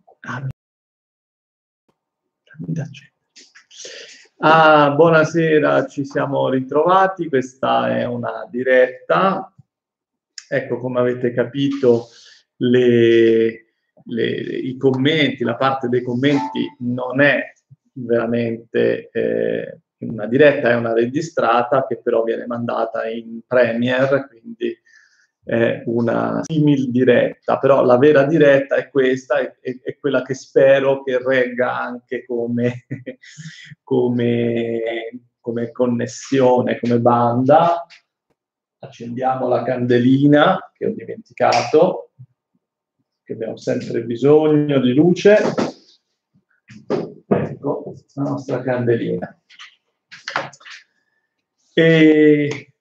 Buonasera, ci siamo ritrovati, questa è una diretta. Ecco, come avete capito, i commenti, la parte dei commenti non è veramente una diretta, è una registrata che però viene mandata in Premiere, quindi è una simil diretta, però la vera diretta è questa, è quella che spero che regga anche come, come connessione, come banda. Accendiamo la candelina che ho dimenticato, che abbiamo sempre bisogno di luce. Ecco la nostra candelina. E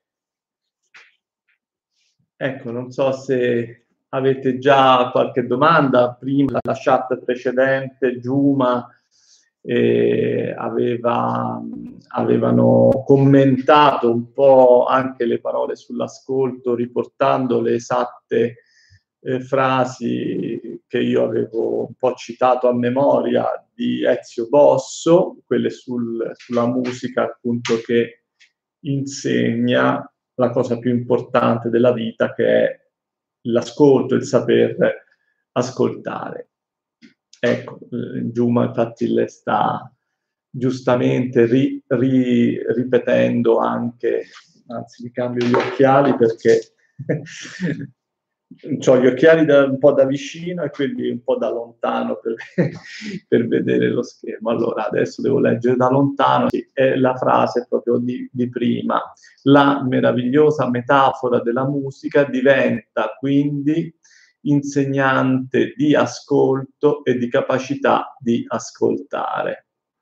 ecco, non so se avete già qualche domanda. Prima la chat precedente, Giuma, avevano commentato un po' anche le parole sull'ascolto, riportando le esatte frasi che io avevo un po' citato a memoria di Ezio Bosso, quelle sulla musica appunto che insegna la cosa più importante della vita, che è l'ascolto, il saper ascoltare. Ecco, Giuma infatti le sta giustamente ripetendo anche, anzi mi cambio gli occhiali perché ho gli occhiali un po' da vicino e quelli un po' da lontano per vedere lo schermo. Allora, adesso devo leggere da lontano, è la frase proprio di prima. La meravigliosa metafora della musica diventa quindi insegnante di ascolto e di capacità di ascoltare.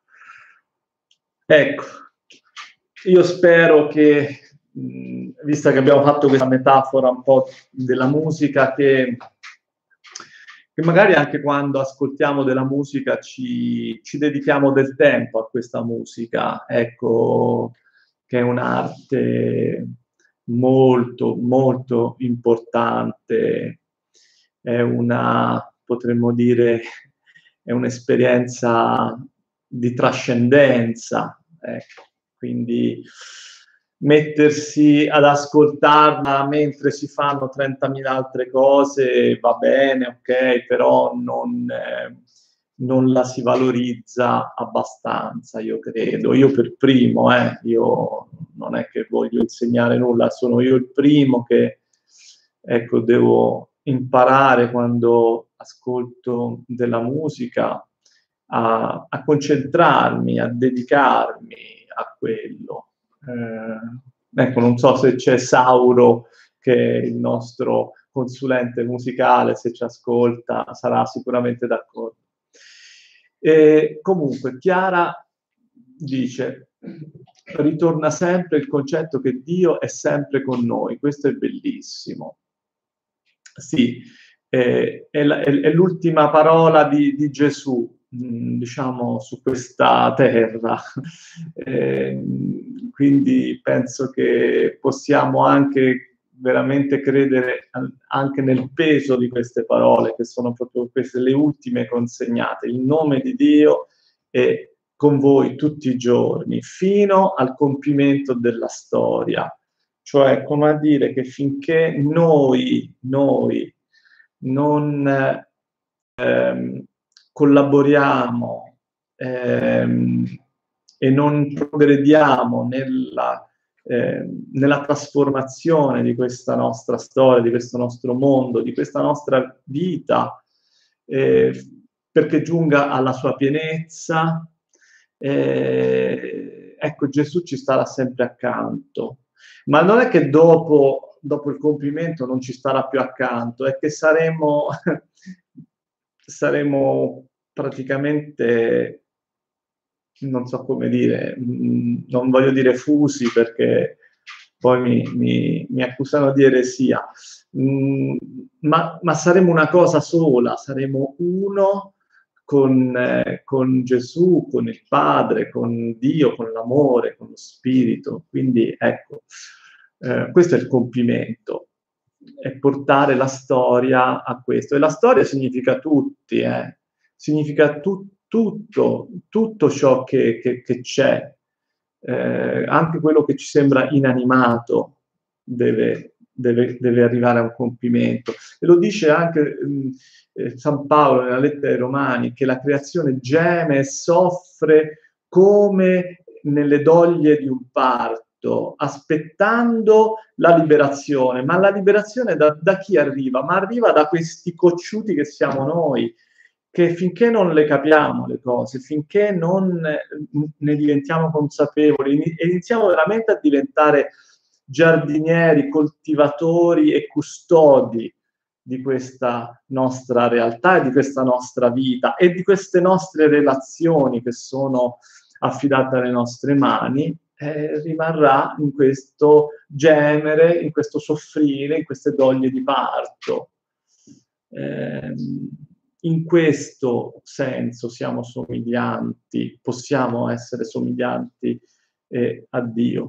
Ecco, io spero che, visto che abbiamo fatto questa metafora un po' della musica, che magari anche quando ascoltiamo della musica ci dedichiamo del tempo a questa musica, ecco, che è un'arte molto, molto importante, è potremmo dire, è un'esperienza di trascendenza, ecco. Quindi mettersi ad ascoltarla mentre si fanno 30.000 altre cose va bene, ok, però non la si valorizza abbastanza, io credo. Io per primo, io non è che voglio insegnare nulla, sono io il primo che, ecco, devo imparare quando ascolto della musica a concentrarmi, a dedicarmi a quello. Ecco, non so se c'è Sauro, che è il nostro consulente musicale, se ci ascolta, sarà sicuramente d'accordo. Comunque, Chiara dice, ritorna sempre il concetto che Dio è sempre con noi, questo è bellissimo. Sì, è l'ultima parola di Gesù, diciamo, su questa terra. Quindi penso che possiamo anche veramente credere anche nel peso di queste parole, che sono proprio queste le ultime consegnate. Il nome di Dio è con voi tutti i giorni, fino al compimento della storia. Cioè, come a dire che finché noi non collaboriamo e non progrediamo nella trasformazione di questa nostra storia, di questo nostro mondo, di questa nostra vita, perché giunga alla sua pienezza, ecco, Gesù ci starà sempre accanto. Ma non è che dopo il compimento non ci starà più accanto, è che saremo praticamente, non so come dire, non voglio dire fusi perché poi mi accusano di eresia, ma saremo una cosa sola, saremo uno con Gesù, con il Padre, con Dio, con l'amore, con lo Spirito. Quindi ecco, questo è il compimento, è portare la storia a questo. E la storia significa tutti, significa tutto ciò che c'è, anche quello che ci sembra inanimato deve arrivare a un compimento. E lo dice anche San Paolo nella lettera ai Romani, che la creazione geme e soffre come nelle doglie di un parto, aspettando la liberazione. Ma la liberazione da chi arriva? Ma arriva da questi cocciuti che siamo noi, che finché non le capiamo le cose, finché non ne diventiamo consapevoli e iniziamo veramente a diventare giardinieri, coltivatori e custodi di questa nostra realtà e di questa nostra vita e di queste nostre relazioni che sono affidate alle nostre mani, rimarrà in questo gemere, in questo soffrire, in queste doglie di parto. In questo senso siamo somiglianti, possiamo essere somiglianti a Dio.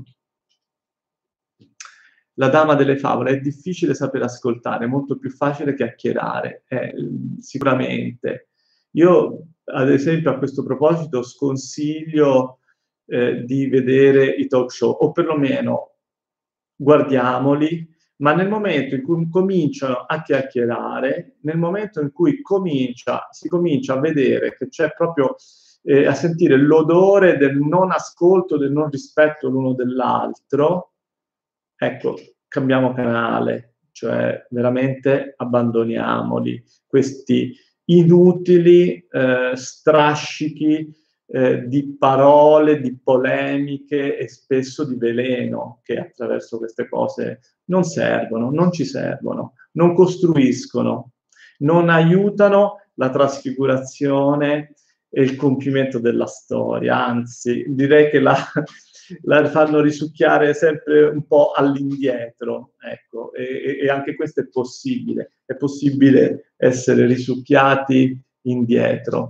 La dama delle favole è difficile saper ascoltare, è molto più facile chiacchierare, sicuramente. Io, ad esempio, a questo proposito sconsiglio di vedere i talk show, o perlomeno guardiamoli, ma nel momento in cui cominciano a chiacchierare, nel momento in cui si comincia a vedere che c'è proprio a sentire l'odore del non ascolto, del non rispetto l'uno dell'altro, ecco, cambiamo canale, cioè veramente abbandoniamoli, questi inutili strascichi di parole, di polemiche e spesso di veleno che attraverso queste cose non servono, non ci servono, non costruiscono, non aiutano la trasfigurazione e il compimento della storia, anzi direi che la fanno risucchiare sempre un po' all'indietro, ecco, e anche questo è possibile essere risucchiati indietro.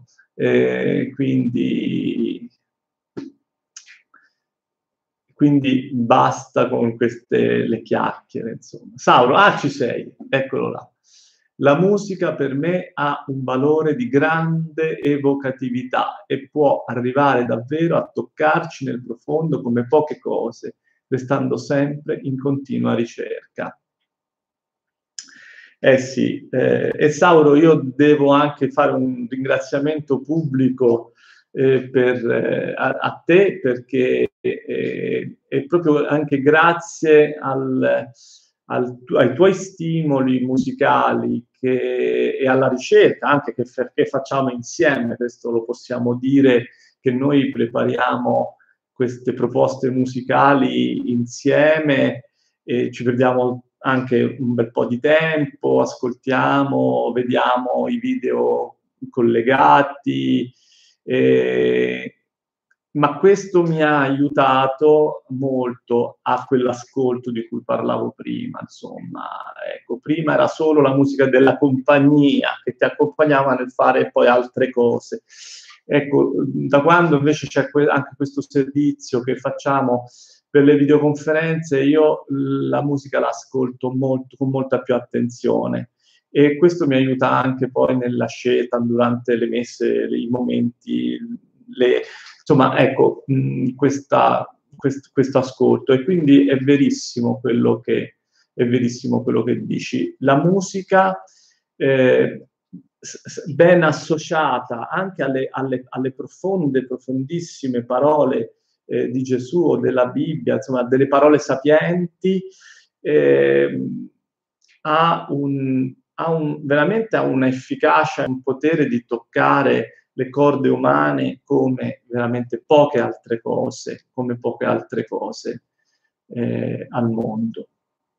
Quindi basta con le chiacchiere, insomma. Sauro, ci sei, eccolo là. La musica per me ha un valore di grande evocatività e può arrivare davvero a toccarci nel profondo come poche cose, restando sempre in continua ricerca. Sì, e Sauro, io devo anche fare un ringraziamento pubblico a te, perché è proprio anche grazie ai tuoi stimoli musicali e alla ricerca anche che facciamo insieme, questo lo possiamo dire, che noi prepariamo queste proposte musicali insieme e ci perdiamo anche un bel po' di tempo, ascoltiamo, vediamo i video collegati, ma questo mi ha aiutato molto a quell'ascolto di cui parlavo prima, insomma. Ecco, prima era solo la musica della compagnia che ti accompagnava nel fare poi altre cose. Ecco, da quando invece c'è anche questo servizio che facciamo per le videoconferenze, io la musica l'ascolto con molta più attenzione e questo mi aiuta anche poi nella scelta durante le messe, i momenti, insomma, ecco, questo ascolto. E quindi è verissimo quello che dici. La musica ben associata anche alle profondissime parole di Gesù o della Bibbia, insomma, delle parole sapienti, veramente ha un'efficacia, un potere di toccare le corde umane come veramente poche altre cose al mondo.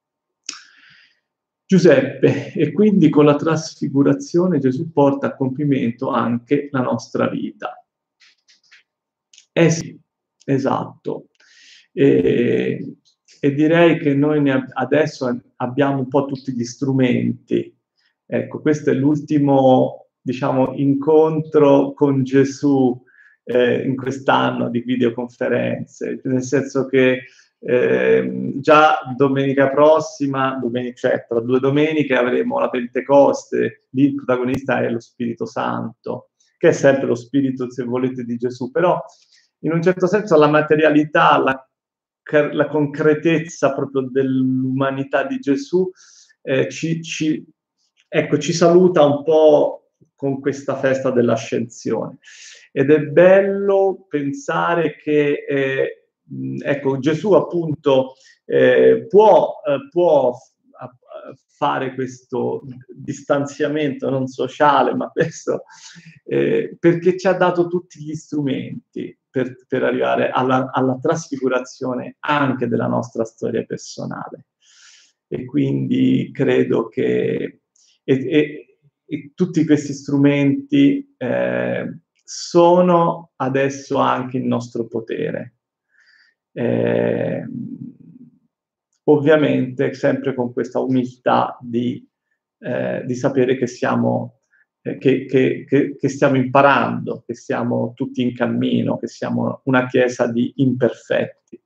Giuseppe, e quindi con la trasfigurazione Gesù porta a compimento anche la nostra vita. Sì, esatto. E direi che noi adesso abbiamo un po' tutti gli strumenti. Ecco, questo è l'ultimo, diciamo, incontro con Gesù in quest'anno di videoconferenze, nel senso che già domenica prossima, cioè tra 2 domeniche, avremo la Pentecoste, lì il protagonista è lo Spirito Santo. che è sempre lo spirito, se volete, di Gesù, però in un certo senso la materialità, la concretezza proprio dell'umanità di Gesù ci saluta un po' con questa festa dell'ascensione. Ed è bello pensare che ecco, Gesù appunto può fare questo distanziamento non sociale, ma questo perché ci ha dato tutti gli strumenti per arrivare alla trasfigurazione anche della nostra storia personale. E quindi credo che tutti questi strumenti sono adesso anche in nostro potere. Ovviamente sempre con questa umiltà di sapere che stiamo imparando, che siamo tutti in cammino, che siamo una chiesa di imperfetti.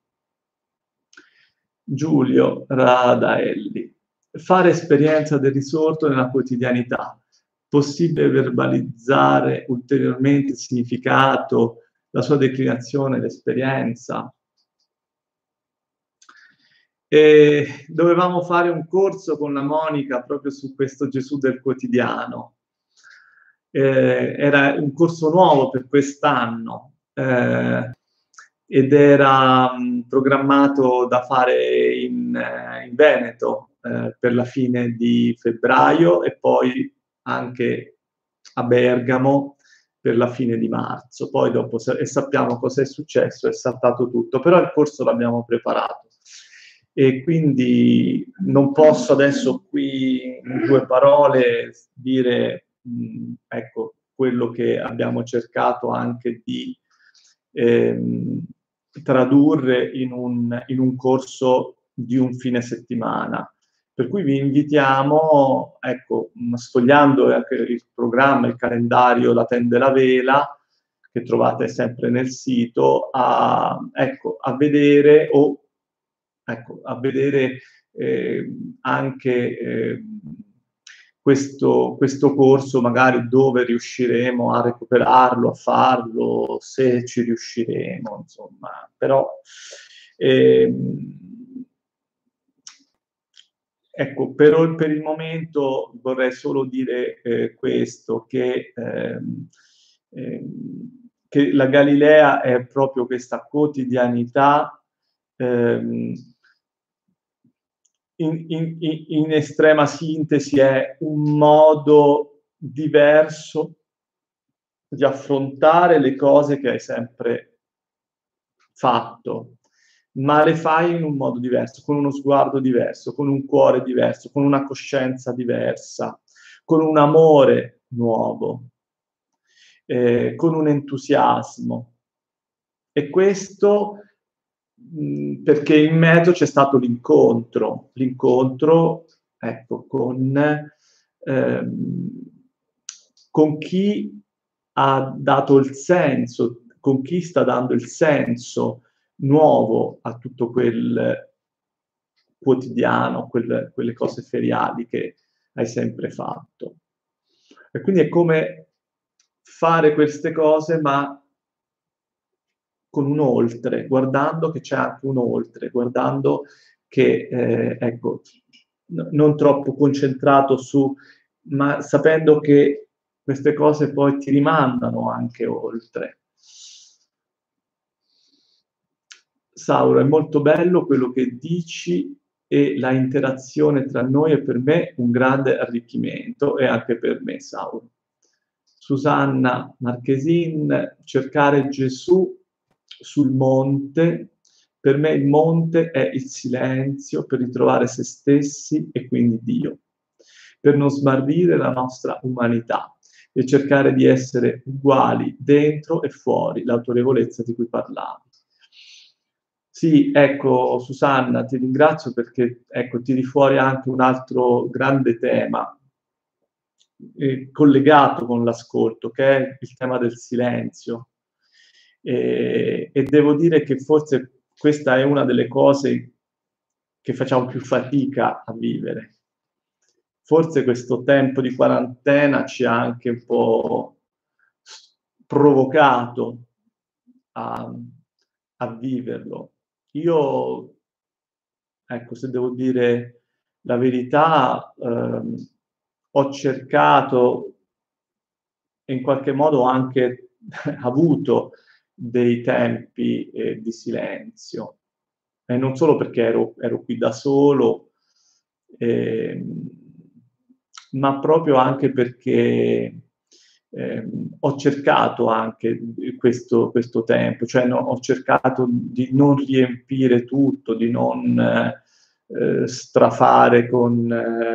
Giulio Radaelli: fare esperienza del risorto nella quotidianità. Possibile verbalizzare ulteriormente il significato, la sua declinazione, l'esperienza? E dovevamo fare un corso con la Monica proprio su questo Gesù del quotidiano. Era un corso nuovo per quest'anno ed era programmato da fare in Veneto per la fine di febbraio e poi anche a Bergamo per la fine di marzo. Poi dopo, e sappiamo cosa è successo, è saltato tutto, però il corso l'abbiamo preparato. E quindi non posso adesso qui in 2 parole dire ecco, quello che abbiamo cercato anche di tradurre in un corso di un fine settimana. Per cui vi invitiamo, ecco, sfogliando anche il programma, il calendario La Tenda e la Vela, che trovate sempre nel sito, a vedere anche questo corso, magari dove riusciremo a recuperarlo, a farlo, se ci riusciremo, insomma. Però ecco, per il momento vorrei solo dire questo, che la Galilea è proprio questa quotidianità in estrema sintesi è un modo diverso di affrontare le cose che hai sempre fatto, ma le fai in un modo diverso, con uno sguardo diverso, con un cuore diverso, con una coscienza diversa, con un amore nuovo, con un entusiasmo. E questo perché in mezzo c'è stato l'incontro, ecco, con chi ha dato il senso, con chi sta dando il senso nuovo a tutto quel quotidiano, quelle cose feriali che hai sempre fatto. E quindi è come fare queste cose, ma con un oltre, guardando che c'è anche un oltre, guardando che, ecco, non troppo concentrato su, ma sapendo che queste cose poi ti rimandano anche oltre. Sauro, è molto bello quello che dici e la interazione tra noi è per me un grande arricchimento e anche per me, Sauro. Susanna Marchesin, cercare Gesù sul monte. Per me il monte è il silenzio per ritrovare se stessi e quindi Dio, per non smarrire la nostra umanità e cercare di essere uguali dentro e fuori, l'autorevolezza di cui parlavi. Sì, ecco, Susanna, ti ringrazio perché ecco, tiri fuori anche un altro grande tema collegato con l'ascolto, che è il tema del silenzio. E devo dire che forse questa è una delle cose che facciamo più fatica a vivere. Forse questo tempo di quarantena ci ha anche un po' provocato a viverlo. Io, ecco, se devo dire la verità, ho cercato e in qualche modo anche avuto dei tempi di silenzio, e non solo perché ero qui da solo, ma proprio anche perché ho cercato anche questo tempo, cioè ho cercato di non riempire tutto, di non strafare con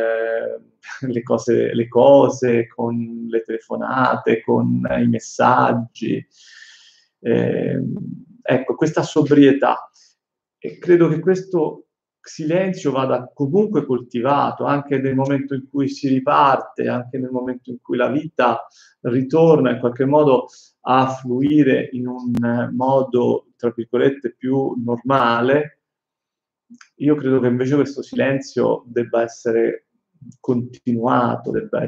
le cose, con le telefonate, con i messaggi. Ecco, questa sobrietà. E credo che questo silenzio vada comunque coltivato, anche nel momento in cui si riparte, anche nel momento in cui la vita ritorna in qualche modo a fluire in un modo, tra virgolette, più normale. Io credo che invece questo silenzio debba essere continuato, debba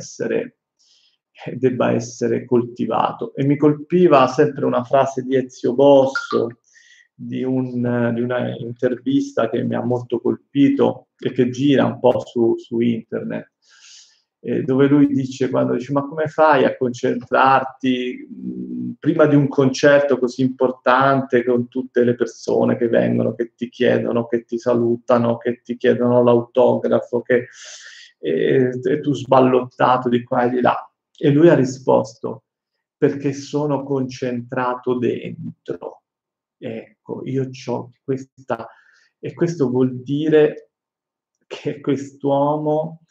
essere coltivato. E mi colpiva sempre una frase di Ezio Bosso, di una intervista che mi ha molto colpito e che gira un po' su internet, dove lui dice, quando dice: ma come fai a concentrarti prima di un concerto così importante, con tutte le persone che vengono, che ti chiedono, che ti salutano, che ti chiedono l'autografo, e tu sballottato di qua e di là? E lui ha risposto: perché sono concentrato dentro. Ecco, io c'ho questa, e questo vuol dire che quest'uomo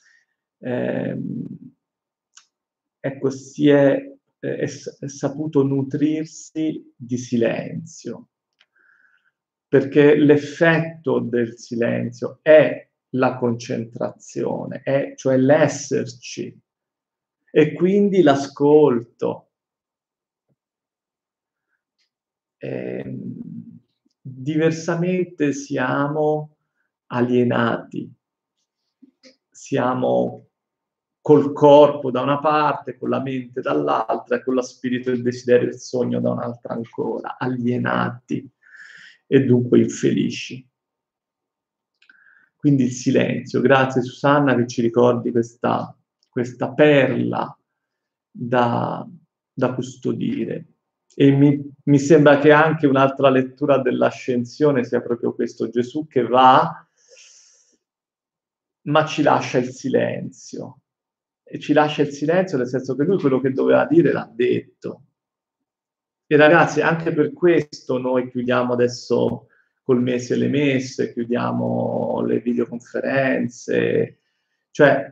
ecco, è saputo nutrirsi di silenzio, perché l'effetto del silenzio è la concentrazione, cioè l'esserci, e quindi l'ascolto. Diversamente siamo alienati, siamo col corpo da una parte, con la mente dall'altra, e con lo spirito, il desiderio e il sogno da un'altra ancora, alienati e dunque infelici. Quindi il silenzio. Grazie Susanna che ci ricordi questa perla da custodire. E mi sembra che anche un'altra lettura dell'ascensione sia proprio questo: Gesù che va, ma ci lascia il silenzio. E ci lascia il silenzio nel senso che lui quello che doveva dire l'ha detto. E ragazzi, anche per questo noi chiudiamo adesso col mese le messe, chiudiamo le videoconferenze, cioè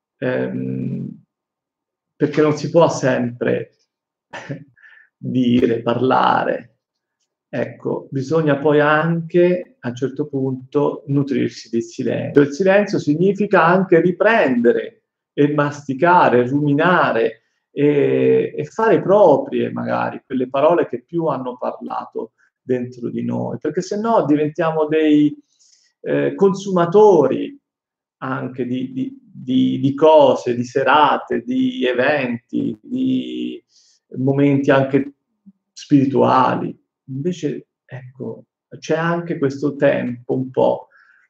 perché non si può sempre dire, parlare. Ecco, bisogna poi anche a un certo punto nutrirsi di silenzio. Il silenzio significa anche riprendere e masticare, ruminare e fare proprie magari quelle parole che più hanno parlato dentro di noi, perché se no diventiamo dei consumatori anche di cose, di serate, di eventi, di momenti anche spirituali. Invece, ecco, c'è anche questo tempo un po'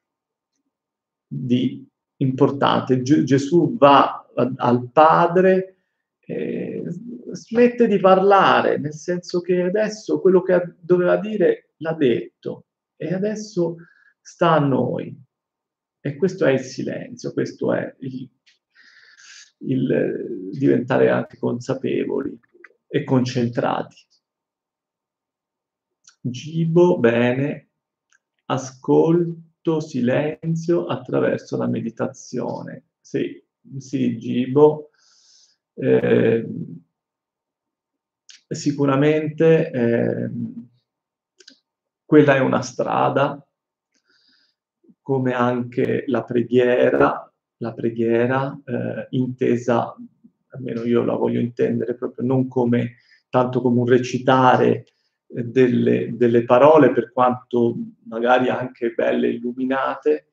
di importante. Gesù va al Padre, smette di parlare, nel senso che adesso quello che doveva dire l'ha detto, e adesso sta a noi. E questo è il silenzio, questo è il diventare anche consapevoli e concentrati. Gibo, bene, ascolto, silenzio attraverso la meditazione. Sì, sì, Gibo. Sicuramente quella è una strada, come anche la preghiera intesa, almeno io la voglio intendere proprio non come tanto come un recitare delle parole, per quanto magari anche belle illuminate,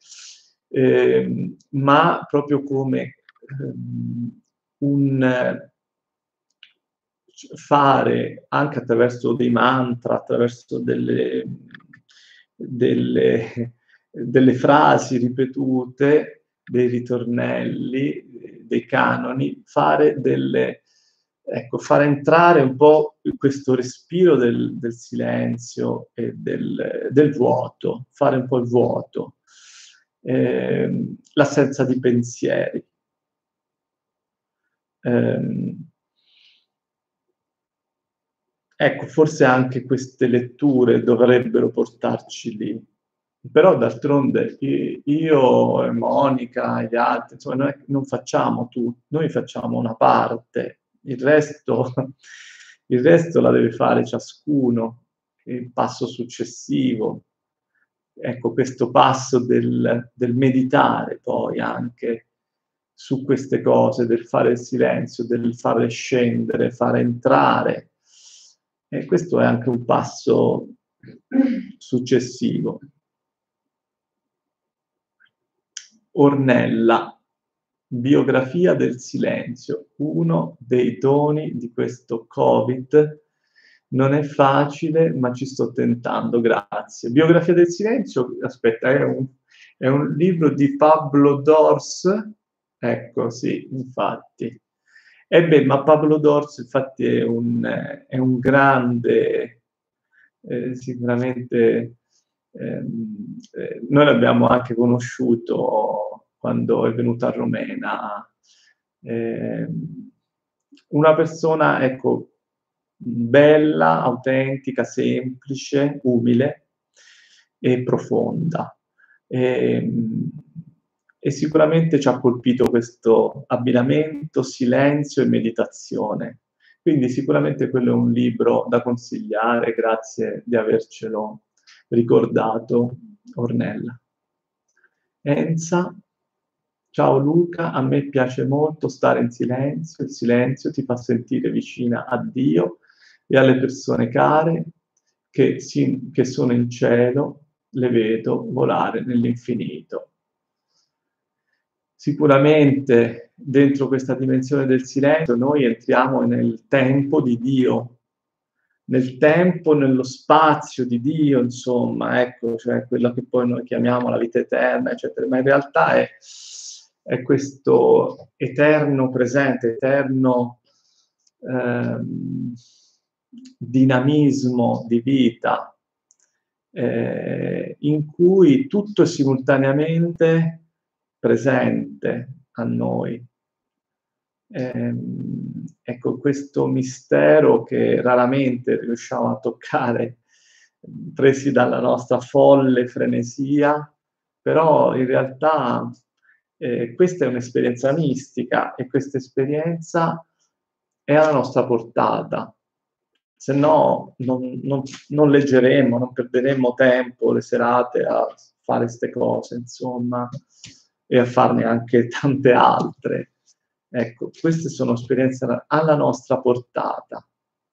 ma proprio come fare anche attraverso dei mantra, attraverso delle frasi ripetute, dei ritornelli, dei canoni, fare fare entrare un po' questo respiro del silenzio e del vuoto, fare un po' il vuoto, l'assenza di pensieri. Ecco, forse anche queste letture dovrebbero portarci lì. Però d'altronde io e Monica e gli altri, insomma, non facciamo tutto, noi facciamo una parte, il resto la deve fare ciascuno, il passo successivo. Ecco, questo passo del meditare poi anche su queste cose, del fare il silenzio, del fare scendere, fare entrare. E questo è anche un passo successivo. Ornella, biografia del silenzio, uno dei doni di questo Covid. Non è facile, ma ci sto tentando, grazie. Biografia del silenzio, aspetta, è un libro di Pablo Dors, ecco, sì, infatti. Ma Pablo Dors, infatti, è un grande, sicuramente, noi l'abbiamo anche conosciuto quando è venuto a Romena. Una persona, ecco, bella, autentica, semplice, umile e profonda. E sicuramente ci ha colpito questo abbinamento silenzio e meditazione. Quindi sicuramente quello è un libro da consigliare, grazie di avercelo ricordato, Ornella. Enza, ciao Luca, a me piace molto stare in silenzio, il silenzio ti fa sentire vicina a Dio e alle persone care che sono in cielo, le vedo volare nell'infinito. Sicuramente dentro questa dimensione del silenzio noi entriamo nel tempo di Dio, nel tempo, nello spazio di Dio, insomma, ecco, cioè quello che poi noi chiamiamo la vita eterna, eccetera, ma in realtà è questo eterno presente, eterno dinamismo di vita, in cui tutto è simultaneamente presente a noi. Ecco, questo mistero che raramente riusciamo a toccare, presi dalla nostra folle frenesia, però in realtà questa è un'esperienza mistica e questa esperienza è alla nostra portata. Se no non leggeremmo, non perderemmo tempo, le serate a fare queste cose, insomma, e a farne anche tante altre. Ecco, queste sono esperienze alla nostra portata.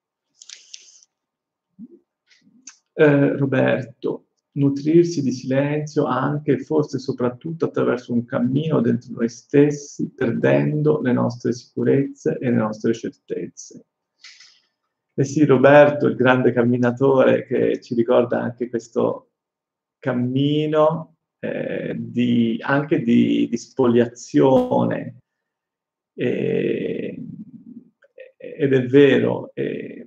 Roberto, nutrirsi di silenzio anche e forse soprattutto attraverso un cammino dentro noi stessi, perdendo le nostre sicurezze e le nostre certezze. Eh sì, Roberto, il grande camminatore, che ci ricorda anche questo cammino anche di spoliazione. Ed è vero, e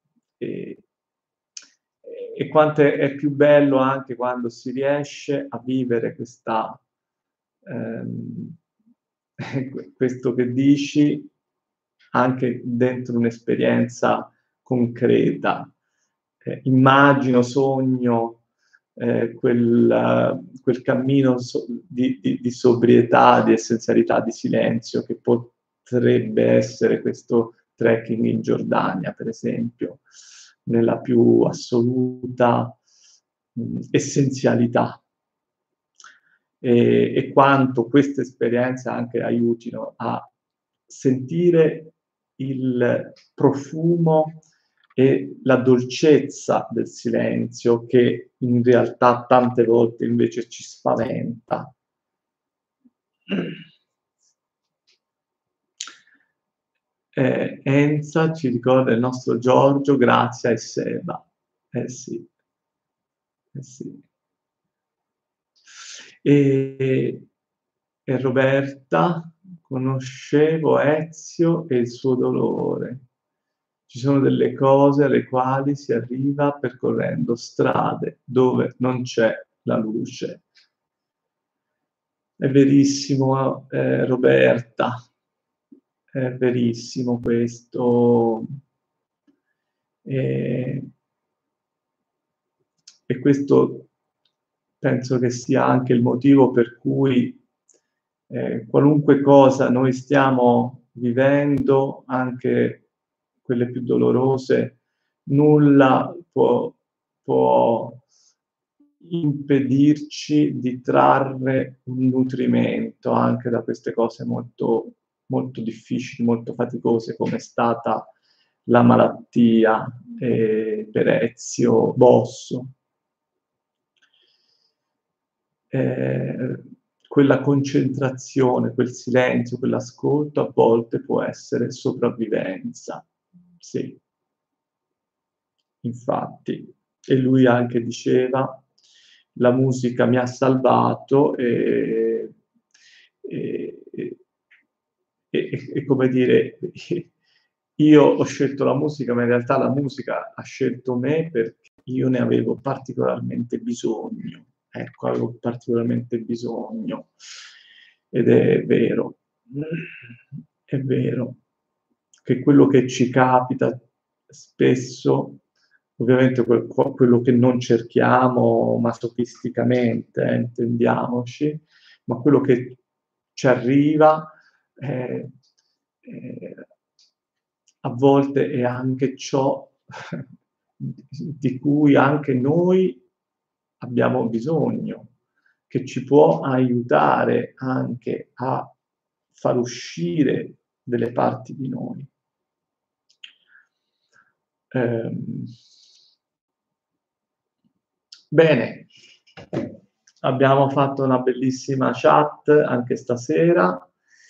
quanto è più bello anche quando si riesce a vivere questo che dici anche dentro un'esperienza concreta. Immagino, sogno quel cammino di sobrietà, di essenzialità, di silenzio che potrebbe essere questo trekking in Giordania, per esempio, nella più assoluta essenzialità. E quanto queste esperienze anche aiutino a sentire il profumo e la dolcezza del silenzio che in realtà tante volte invece ci spaventa. Enza ci ricorda il nostro Giorgio, Grazia e Seba. Sì. Sì. E Roberta, conoscevo Ezio e il suo dolore. Ci sono delle cose alle quali si arriva percorrendo strade dove non c'è la luce. È verissimo, Roberta, è verissimo questo. E questo penso che sia anche il motivo per cui qualunque cosa noi stiamo vivendo, anche quelle più dolorose, nulla può impedirci di trarre un nutrimento anche da queste cose molto, molto difficili, molto faticose, come è stata la malattia per Ezio Bosso. Quella concentrazione, quel silenzio, quell'ascolto a volte può essere sopravvivenza. Sì, infatti. E lui anche diceva, la musica mi ha salvato e come dire, io ho scelto la musica, ma in realtà la musica ha scelto me perché io ne avevo particolarmente bisogno. Ecco, avevo particolarmente bisogno. Ed è vero che quello che ci capita spesso, ovviamente quello che non cerchiamo masochisticamente, intendiamoci, ma quello che ci arriva a volte è anche ciò di cui anche noi abbiamo bisogno, che ci può aiutare anche a far uscire delle parti di noi. Bene, abbiamo fatto una bellissima chat anche stasera.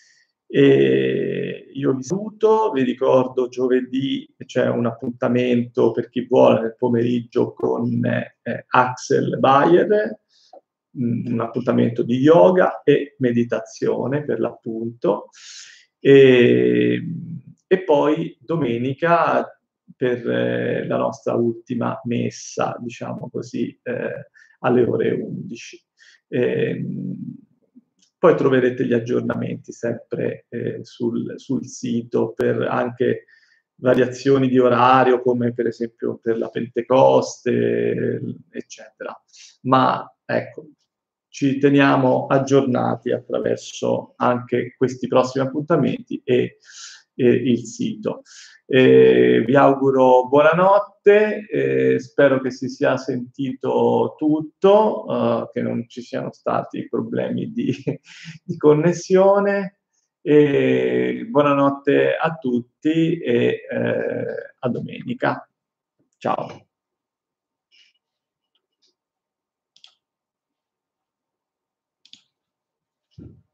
E io vi saluto, vi ricordo giovedì c'è un appuntamento per chi vuole nel pomeriggio con Axel Bayer, un appuntamento di yoga e meditazione per l'appunto, e poi domenica per la nostra ultima messa, diciamo così, alle ore 11. Poi troverete gli aggiornamenti sempre sul sito per anche variazioni di orario, come per esempio per la Pentecoste, eccetera. Ma ecco, ci teniamo aggiornati attraverso anche questi prossimi appuntamenti e il sito. Vi auguro buonanotte, spero che si sia sentito tutto, che non ci siano stati problemi di connessione. Buonanotte a tutti e a domenica. Ciao.